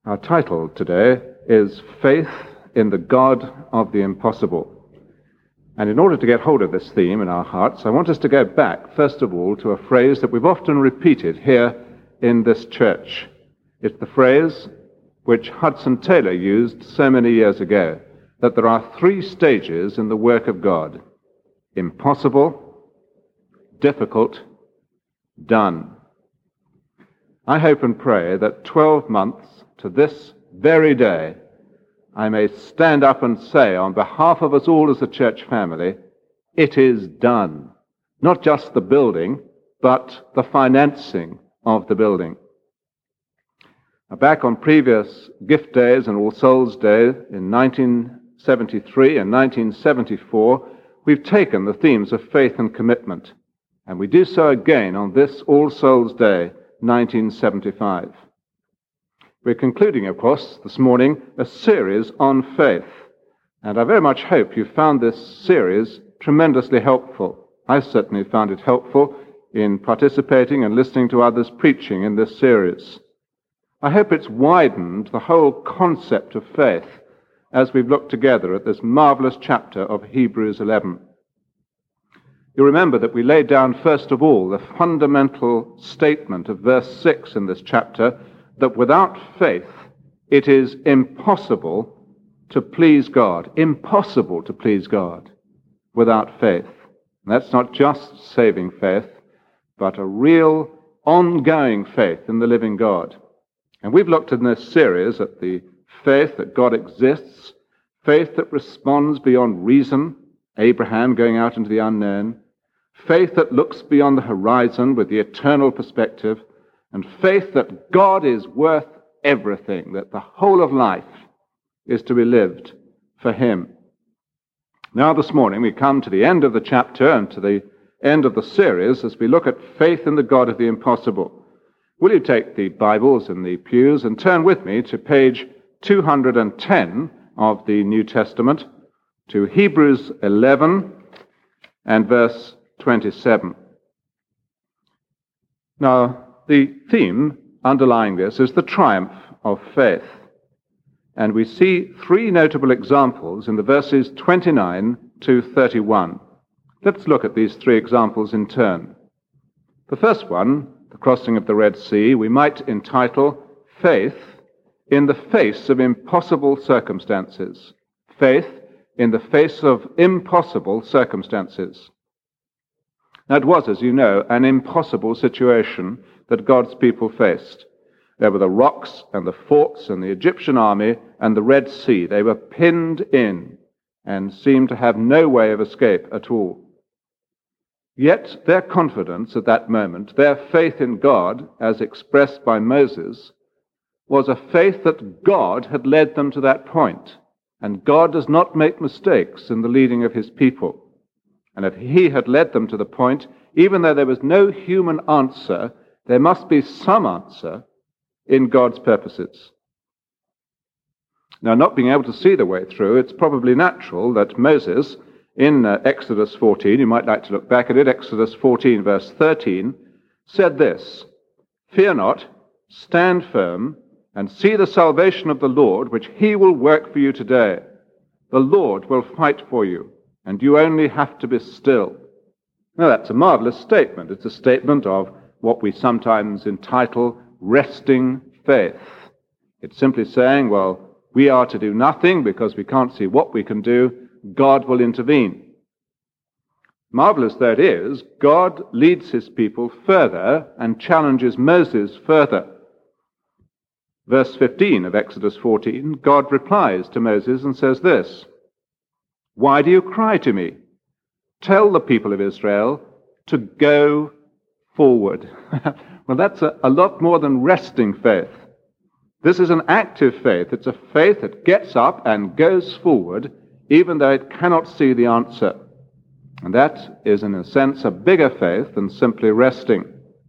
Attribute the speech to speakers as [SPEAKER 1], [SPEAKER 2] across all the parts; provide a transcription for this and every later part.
[SPEAKER 1] Our title today is Faith in the God of the Impossible. And in order to get hold of this theme in our hearts, I want us to go back, first of all, to a phrase that we've often repeated here in this church. It's the phrase which Hudson Taylor used so many years ago, that there are three stages in the work of God: impossible, difficult, done. I hope and pray that 12 months to this very day, I may stand up and say on behalf of us all as a church family, it is done. Not just the building, but the financing of the building. Now, back on previous gift days and All Souls Day in 1973 and 1974, we've taken the themes of faith and commitment, and we do so again on this All Souls Day, 1975. We're concluding, of course, this morning, a series on faith. And I very much hope you found this series tremendously helpful. I certainly found it helpful in participating and listening to others preaching in this series. I hope it's widened the whole concept of faith as we've looked together at this marvelous chapter of Hebrews 11. You remember that we laid down, first of all, the fundamental statement of verse 6 in this chapter, that without faith it is impossible to please God. Impossible to please God without faith. And that's not just saving faith, but a real ongoing faith in the living God. And we've looked in this series at the faith that God exists, faith that responds beyond reason, Abraham going out into the unknown, faith that looks beyond the horizon with the eternal perspective, and faith that God is worth everything, that the whole of life is to be lived for Him. Now this morning we come to the end of the chapter and to the end of the series as we look at faith in the God of the impossible. Will you take the Bibles in the pews and turn with me to page 210 of the New Testament, to Hebrews 11 and verse 27. Now, the theme underlying this is the triumph of faith. And we see three notable examples in the verses 29 to 31. Let's look at these three examples in turn. The first one, the crossing of the Red Sea, we might entitle Faith in the face of impossible circumstances. Faith in the face of impossible circumstances. Now, it was, as you know, an impossible situation that God's people faced. There were the rocks and the forts and the Egyptian army and the Red Sea. They were pinned in and seemed to have no way of escape at all. Yet their confidence at that moment, their faith in God, as expressed by Moses, was a faith that God had led them to that point. And God does not make mistakes in the leading of His people. And if He had led them to the point, even though there was no human answer, there must be some answer in God's purposes. Now, not being able to see the way through, it's probably natural that Moses, in Exodus 14, you might like to look back at it, Exodus 14, verse 13, said this: "Fear not, stand firm, and see the salvation of the Lord, which He will work for you today. The Lord will fight for you, and you only have to be still." Now, that's a marvelous statement. It's a statement of what we sometimes entitle resting faith. It's simply saying, well, we are to do nothing because we can't see what we can do. God will intervene. Marvelous though it is, God leads His people further and challenges Moses further. Verse 15 of Exodus 14, God replies to Moses and says this: "Why do you cry to me? Tell the people of Israel to go forward." Well, that's a lot more than resting faith. This is an active faith. It's a faith that gets up and goes forward, even though it cannot see the answer. And that is, in a sense, a bigger faith than simply resting.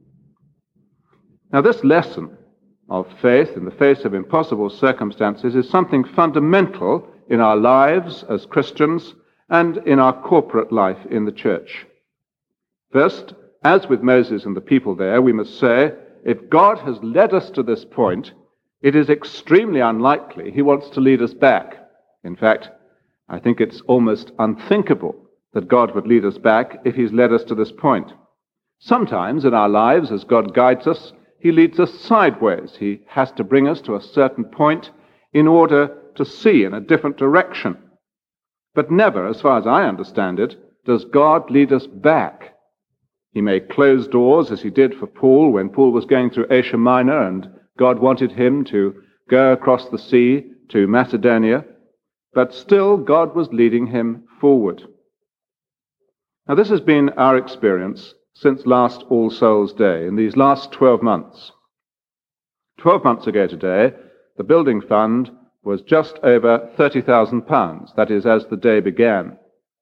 [SPEAKER 1] Now, this lesson of faith in the face of impossible circumstances is something fundamental in our lives as Christians and in our corporate life in the church. First, as with Moses and the people there, we must say, if God has led us to this point, it is extremely unlikely he wants to lead us back. In fact, I think it's almost unthinkable that God would lead us back if he's led us to this point. Sometimes in our lives, as God guides us, he leads us sideways. He has to bring us to a certain point in order to see in a different direction. But never, as far as I understand it, does God lead us back. He may close doors, as he did for Paul when Paul was going through Asia Minor and God wanted him to go across the sea to Macedonia, but still God was leading him forward. Now this has been our experience since last All Souls Day, in these last 12 months. 12 months ago today, the building fund was just over £30,000, that is, as the day began.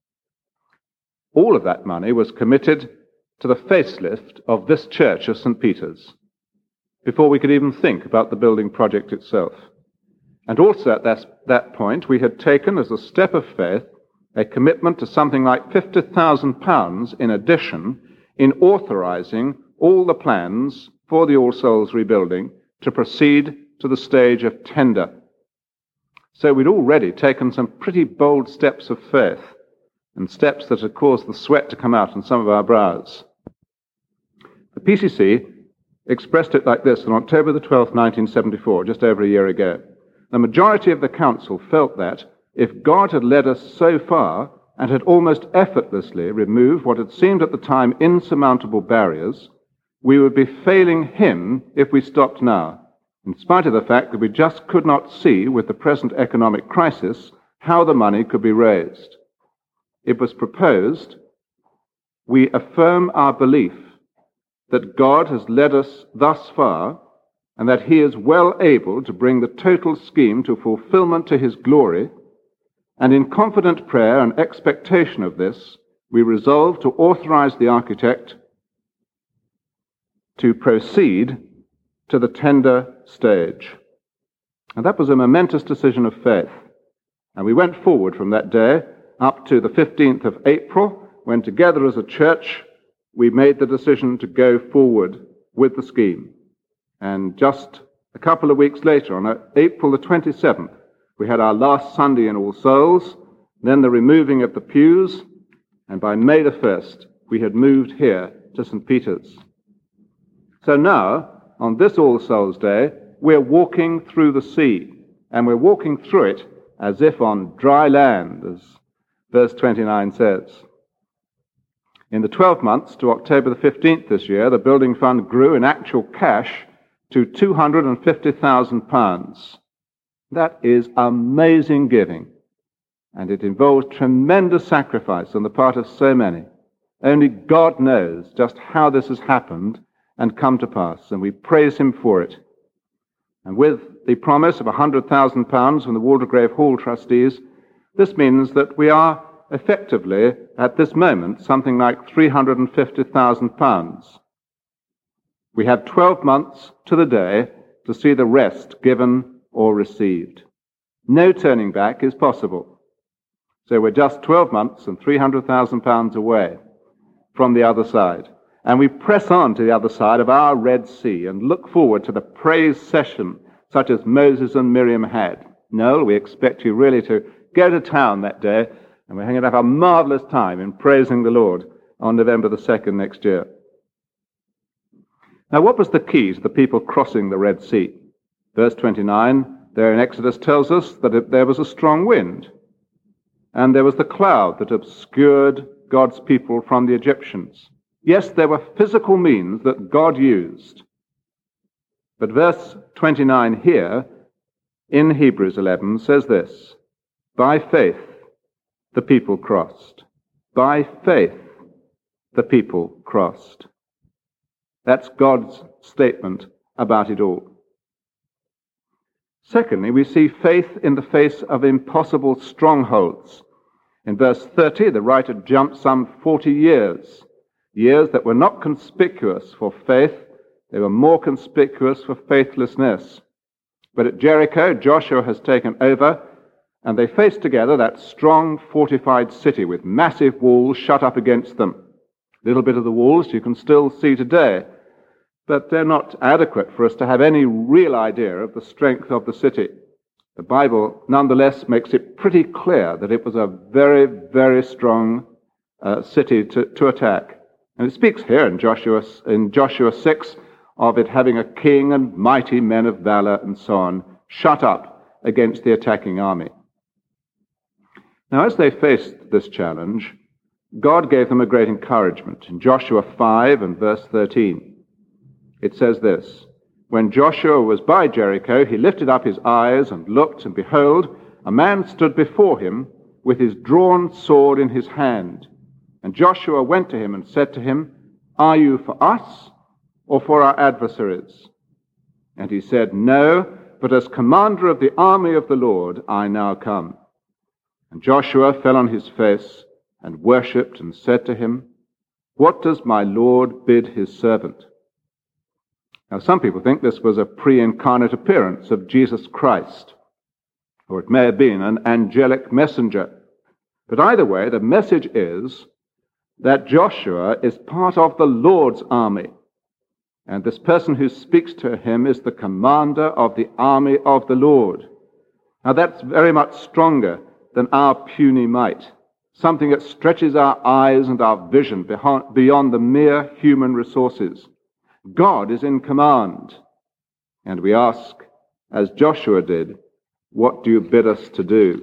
[SPEAKER 1] All of that money was committed to the facelift of this church of St. Peter's, before we could even think about the building project itself. And also at that point, we had taken as a step of faith a commitment to something like £50,000 in addition in authorizing all the plans for the All Souls rebuilding to proceed to the stage of tender. So we'd already taken some pretty bold steps of faith, and steps that had caused the sweat to come out on some of our brows. The PCC expressed it like this on October the 12th, 1974, just over a year ago. The majority of the council felt that if God had led us so far and had almost effortlessly removed what had seemed at the time insurmountable barriers, we would be failing him if we stopped now, in spite of the fact that we just could not see, with the present economic crisis, how the money could be raised. It was proposed, we affirm our belief that God has led us thus far and that he is well able to bring the total scheme to fulfillment to his glory, and in confident prayer and expectation of this, we resolve to authorize the architect to proceed to the tender stage. And that was a momentous decision of faith. And we went forward from that day up to the 15th of April, when together as a church we made the decision to go forward with the scheme. And just a couple of weeks later, on April the 27th, we had our last Sunday in All Souls, then the removing of the pews, and by May the 1st, we had moved here to St. Peter's. So now, on this All Souls Day, we're walking through the sea, and we're walking through it as if on dry land, as verse 29 says. In the 12 months to October the 15th this year, the building fund grew in actual cash to £250,000. That is amazing giving, and it involves tremendous sacrifice on the part of so many. Only God knows just how this has happened and come to pass, and we praise him for it. And with the promise of £100,000 from the Waldegrave Hall trustees, this means that we are effectively, at this moment, something like £350,000. We have 12 months to the day to see the rest given or received. No turning back is possible. So we're just 12 months and £300,000 away from the other side. And we press on to the other side of our Red Sea and look forward to the praise session such as Moses and Miriam had. Noel, we expect you really to go to town that day, and we're going to have a marvelous time in praising the Lord on November the 2nd next year. Now, what was the key to the people crossing the Red Sea? Verse 29 there in Exodus tells us that there was a strong wind, and there was the cloud that obscured God's people from the Egyptians. Yes, there were physical means that God used. But verse 29 here in Hebrews 11 says this: by faith the people crossed. By faith the people crossed. That's God's statement about it all. Secondly, we see faith in the face of impossible strongholds. In verse 30, the writer jumps some 40 years that were not conspicuous for faith, they were more conspicuous for faithlessness. But at Jericho, Joshua has taken over, and they face together that strong, fortified city with massive walls shut up against them. A little bit of the walls you can still see today. but they're not adequate for us to have any real idea of the strength of the city. The Bible, nonetheless, makes it pretty clear that it was a very, very strong city to attack. And it speaks here in Joshua 6 of it having a king and mighty men of valor and so on, shut up against the attacking army. Now, as they faced this challenge, God gave them a great encouragement. In Joshua 5 and verse 13, it says this, "When Joshua was by Jericho, he lifted up his eyes and looked, and behold, a man stood before him with his drawn sword in his hand. And Joshua went to him and said to him, 'Are you for us or for our adversaries?' And he said, 'No, but as commander of the army of the Lord I now come.' And Joshua fell on his face and worshipped and said to him, 'What does my Lord bid his servant?'" Now, some people think this was a pre-incarnate appearance of Jesus Christ, or it may have been an angelic messenger. But either way, the message is that Joshua is part of the Lord's army, and this person who speaks to him is the commander of the army of the Lord. Now, that's very much stronger than our puny might, something that stretches our eyes and our vision beyond the mere human resources. God is in command, and we ask, as Joshua did, "What do you bid us to do?"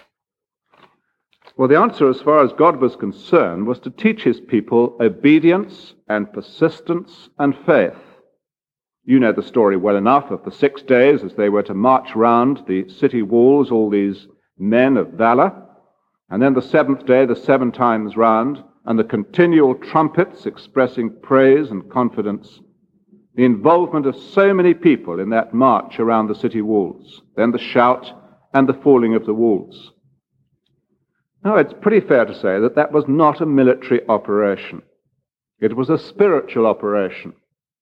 [SPEAKER 1] Well, the answer, as far as God was concerned, was to teach his people obedience and persistence and faith. You know the story well enough of the 6 days as they were to march round the city walls, all these men of valor, and then the 7th day, the 7 times round, and the continual trumpets expressing praise and confidence, the involvement of so many people in that march around the city walls, then the shout and the falling of the walls. Now, it's pretty fair to say that that was not a military operation. It was a spiritual operation.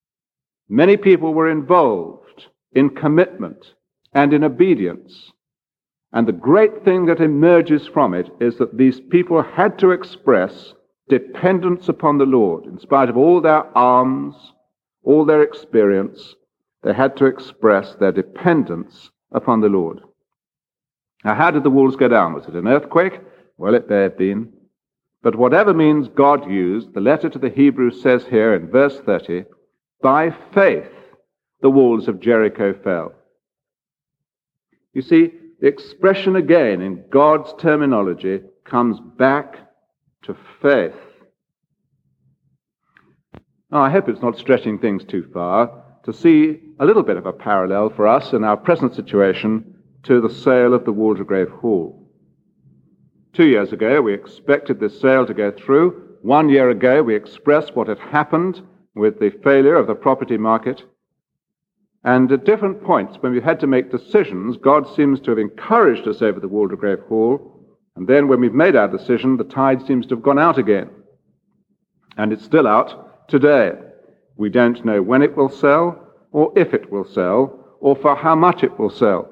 [SPEAKER 1] Many people were involved in commitment and in obedience. And the great thing that emerges from it is that these people had to express dependence upon the Lord. In spite of all their arms, all their experience, they had to express their dependence upon the Lord. Now, how did the walls go down? Was it an earthquake? Well, it may have been. But whatever means God used, the letter to the Hebrews says here in verse 30, "By faith the walls of Jericho fell." You see, the expression again in God's terminology comes back to faith. Now, I hope it's not stretching things too far to see a little bit of a parallel for us in our present situation to the sale of the Waldegrave Hall. 2 years ago, we expected this sale to go through. 1 year ago, we expressed what had happened with the failure of the property market. And at different points, when we had to make decisions, God seems to have encouraged us over the Waldegrave Hall. And then when we've made our decision, the tide seems to have gone out again. And it's still out today. We don't know when it will sell, or if it will sell, or for how much it will sell.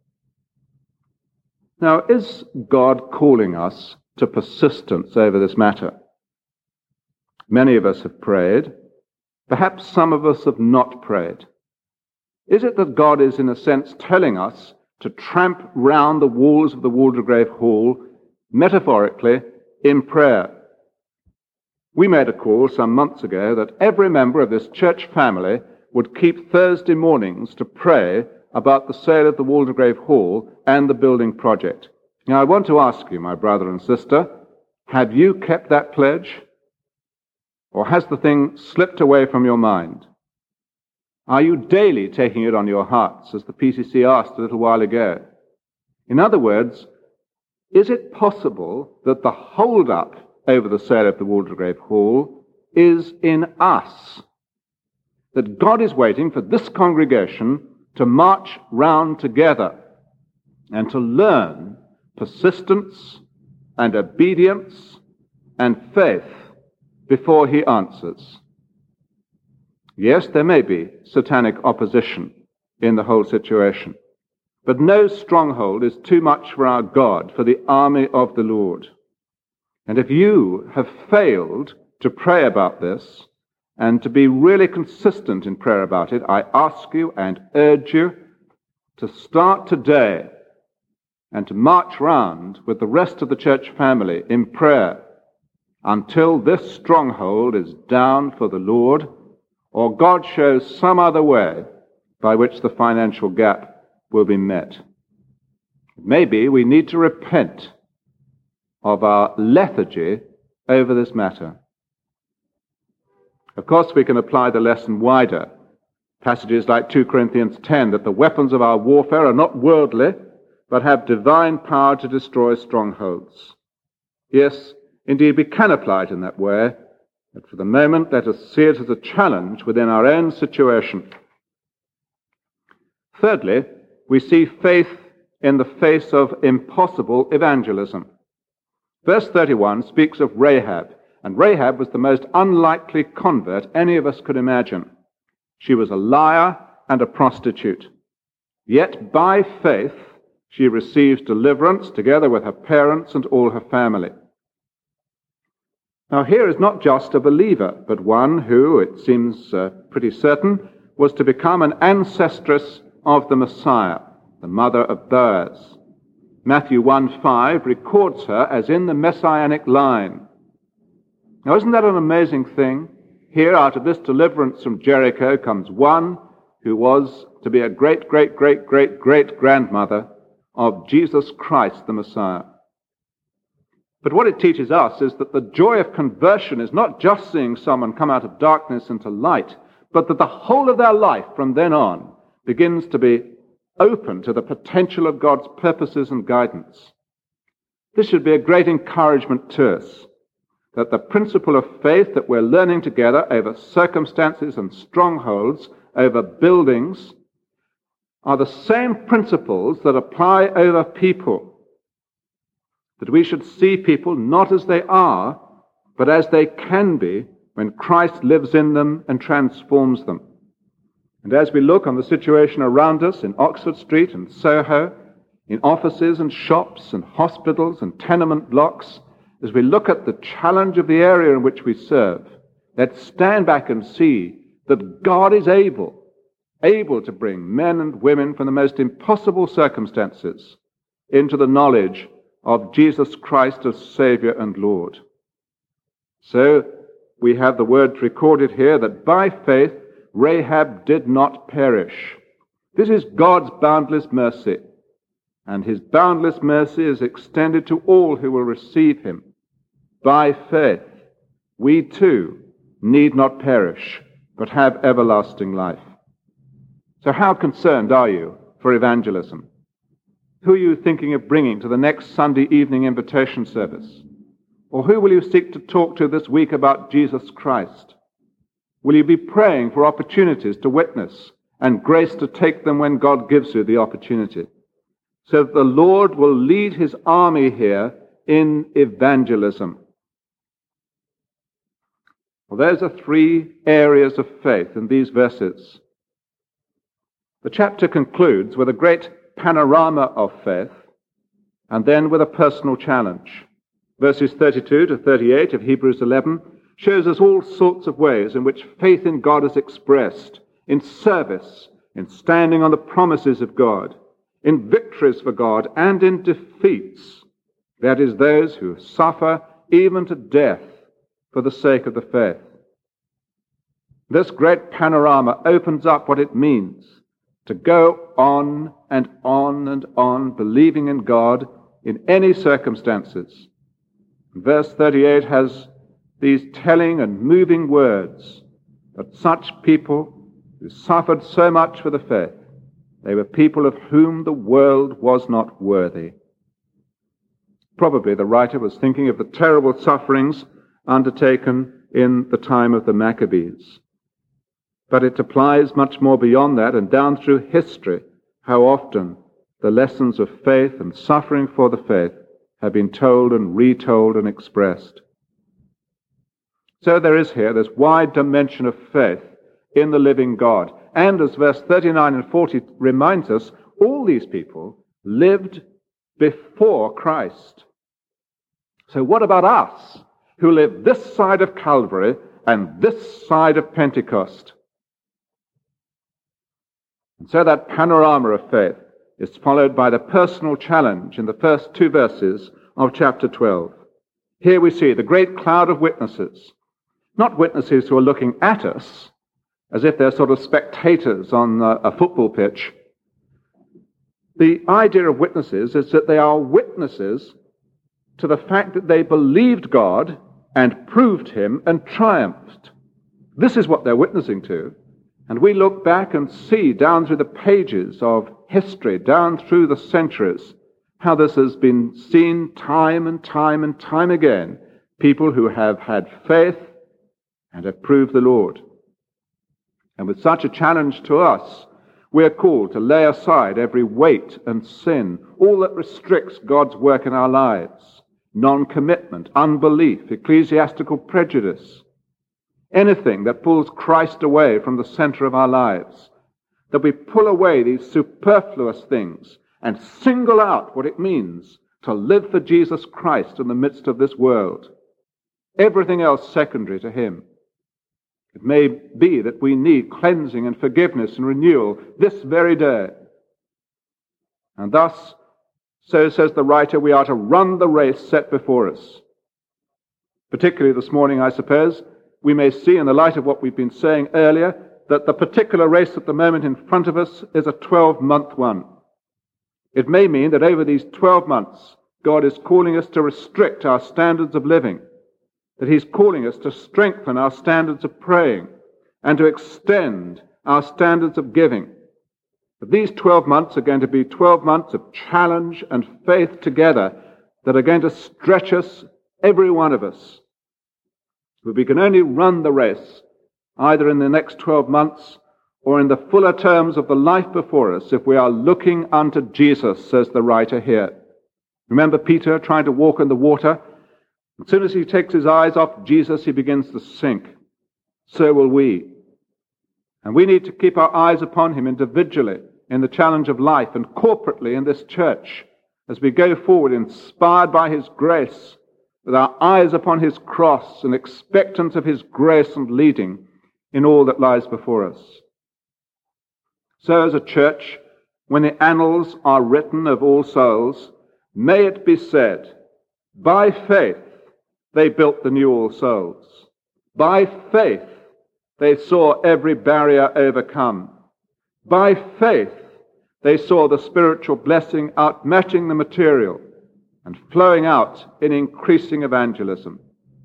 [SPEAKER 1] Now, is God calling us to persistence over this matter? Many of us have prayed. Perhaps some of us have not prayed. Is it that God is, in a sense, telling us to tramp round the walls of the Waldegrave Hall, metaphorically, in prayer? We made a call some months ago that every member of this church family would keep Thursday mornings to pray about the sale of the Waldegrave Hall and the building project. Now, I want to ask you, my brother and sister, have you kept that pledge? Or has the thing slipped away from your mind? Are you daily taking it on your hearts, as the PCC asked a little while ago? In other words, is it possible that the hold-up over the sale of the Waldegrave Hall is in us? That God is waiting for this congregation to march round together and to learn persistence and obedience and faith before he answers. Yes, there may be satanic opposition in the whole situation, but no stronghold is too much for our God, for the army of the Lord. And if you have failed to pray about this, and to be really consistent in prayer about it, I ask you and urge you to start today and to march round with the rest of the church family in prayer until this stronghold is down for the Lord, or God shows some other way by which the financial gap will be met. Maybe we need to repent of our lethargy over this matter. Of course, we can apply the lesson wider. Passages like 2 Corinthians 10, that the weapons of our warfare are not worldly, but have divine power to destroy strongholds. Yes, indeed, we can apply it in that way, but for the moment, let us see it as a challenge within our own situation. Thirdly, we see faith in the face of impossible evangelism. Verse 31 speaks of Rahab, and Rahab was the most unlikely convert any of us could imagine. She was a liar and a prostitute. Yet by faith, she receives deliverance together with her parents and all her family. Now here is not just a believer, but one who, it seems pretty certain, was to become an ancestress of the Messiah, the mother of Boaz. Matthew 1:5 records her as in the messianic line. Now isn't that an amazing thing? Here, out of this deliverance from Jericho, comes one who was to be a great-great-great-great-grandmother of Jesus Christ, the Messiah. But what it teaches us is that the joy of conversion is not just seeing someone come out of darkness into light, but that the whole of their life from then on begins to be open to the potential of God's purposes and guidance. This should be a great encouragement to us, that the principle of faith that we're learning together over circumstances and strongholds, over buildings, are the same principles that apply over people. That we should see people not as they are, but as they can be when Christ lives in them and transforms them. And as we look on the situation around us in Oxford Street and Soho, in offices and shops and hospitals and tenement blocks, as we look at the challenge of the area in which we serve, let's stand back and see that God is able to bring men and women from the most impossible circumstances into the knowledge of Jesus Christ as Savior and Lord. So we have the words recorded here that by faith Rahab did not perish. This is God's boundless mercy, and his boundless mercy is extended to all who will receive him. By faith, we too need not perish, but have everlasting life. So how concerned are you for evangelism? Who are you thinking of bringing to the next Sunday evening invitation service? Or who will you seek to talk to this week about Jesus Christ? Will you be praying for opportunities to witness and grace to take them when God gives you the opportunity, so that the Lord will lead his army here in evangelism? Well, those are three areas of faith in these verses. The chapter concludes with a great panorama of faith, and then with a personal challenge. Verses 32 to 38 of Hebrews 11 shows us all sorts of ways in which faith in God is expressed, in service, in standing on the promises of God, in victories for God, and in defeats, that is, those who suffer even to death for the sake of the faith. This great panorama opens up what it means to go on and on and on, believing in God in any circumstances. Verse 38 has these telling and moving words that such people who suffered so much for the faith, they were people of whom the world was not worthy. Probably the writer was thinking of the terrible sufferings undertaken in the time of the Maccabees. But it applies much more beyond that, and down through history, how often the lessons of faith and suffering for the faith have been told and retold and expressed. So there is here this wide dimension of faith in the living God. And as verse 39 and 40 reminds us, all these people lived before Christ. So what about us who live this side of Calvary and this side of Pentecost. And so that panorama of faith is followed by the personal challenge in the first 2 verses of chapter 12. Here we see the great cloud of witnesses, not witnesses who are looking at us as if they're sort of spectators on a football pitch. The idea of witnesses is that they are witnesses to the fact that they believed God and proved him and triumphed. This is what they're witnessing to. And we look back and see down through the pages of history, down through the centuries, how this has been seen time and time and time again. People who have had faith and have proved the Lord. And with such a challenge to us, we are called to lay aside every weight and sin, all that restricts God's work in our lives, non-commitment, unbelief, ecclesiastical prejudice, anything that pulls Christ away from the center of our lives, that we pull away these superfluous things and single out what it means to live for Jesus Christ in the midst of this world. Everything else secondary to him. It may be that we need cleansing and forgiveness and renewal this very day. And thus, so says the writer, we are to run the race set before us. Particularly this morning, I suppose, we may see in the light of what we've been saying earlier, that the particular race at the moment in front of us is a 12-month one. It may mean that over these 12 months, God is calling us to restrict our standards of living, that he's calling us to strengthen our standards of praying and to extend our standards of giving. But these 12 months are going to be 12 months of challenge and faith together that are going to stretch us, every one of us. But we can only run the race either in the next 12 months or in the fuller terms of the life before us if we are looking unto Jesus, says the writer here. Remember Peter trying to walk in the water? As soon as he takes his eyes off Jesus, he begins to sink. So will we. And we need to keep our eyes upon him individually in the challenge of life and corporately in this church as we go forward inspired by his grace, with our eyes upon his cross and expectant of his grace and leading in all that lies before us. So as a church, when the annals are written of All Souls, may it be said, by faith they built the new All Souls. By faith they saw every barrier overcome. By faith they saw the spiritual blessing outmatching the material and flowing out in increasing evangelism.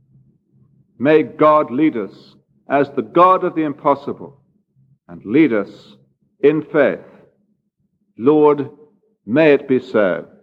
[SPEAKER 1] May God lead us as the God of the impossible and lead us in faith. Lord, may it be so.